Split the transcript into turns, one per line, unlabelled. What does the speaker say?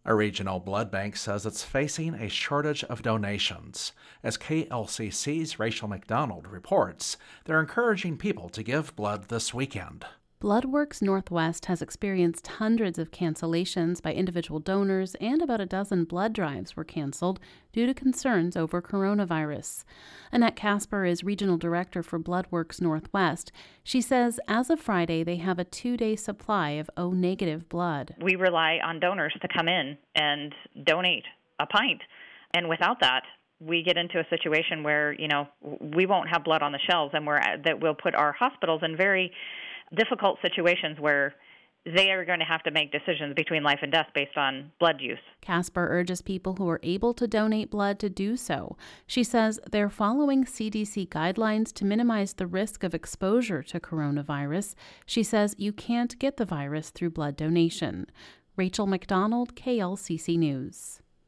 A regional blood bank says it's facing a shortage of donations. As KLCC's Rachel McDonald reports, they're encouraging people to give blood this weekend.
BloodWorks Northwest has experienced hundreds of cancellations by individual donors, and about a dozen blood drives were canceled due to concerns over coronavirus. Annette Casper is regional director for BloodWorks Northwest. She says as of Friday, they have a 2-day supply of O-negative blood.
We rely on donors to come in and donate a pint, and without that, we get into a situation where, we won't have blood on the shelves, and that will put our hospitals in very difficult situations where they are going to have to make decisions between life and death based on blood use.
Casper urges people who are able to donate blood to do so. She says they're following CDC guidelines to minimize the risk of exposure to coronavirus. She says you can't get the virus through blood donation. Rachel McDonald, KLCC News.